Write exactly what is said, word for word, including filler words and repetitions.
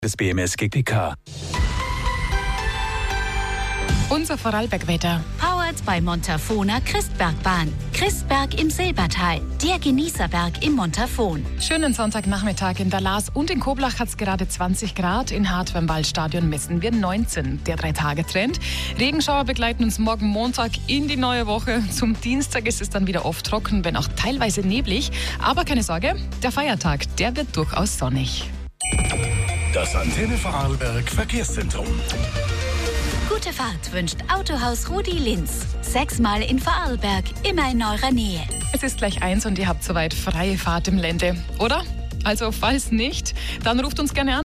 Das B M S G P K. Unser Vorarlberg-Wetter. Powered bei Montafona Christbergbahn. Christberg im Silbertal, der Genießerberg im Montafon. Schönen Sonntagnachmittag in Dalas und in Koblach hat es gerade zwanzig Grad. In Hart beim Waldstadion messen wir neunzehn. Der Drei-Tage-Trend. Regenschauer begleiten uns morgen Montag in die neue Woche. Zum Dienstag ist es dann wieder oft trocken, wenn auch teilweise neblig. Aber keine Sorge, der Feiertag, der wird durchaus sonnig. Das Antenne Vorarlberg Verkehrszentrum. Gute Fahrt wünscht Autohaus Rudi Linz. Sechsmal in Vorarlberg, immer in eurer Nähe. Es ist gleich eins und ihr habt soweit freie Fahrt im Lande, oder? Also falls nicht, dann ruft uns gerne an.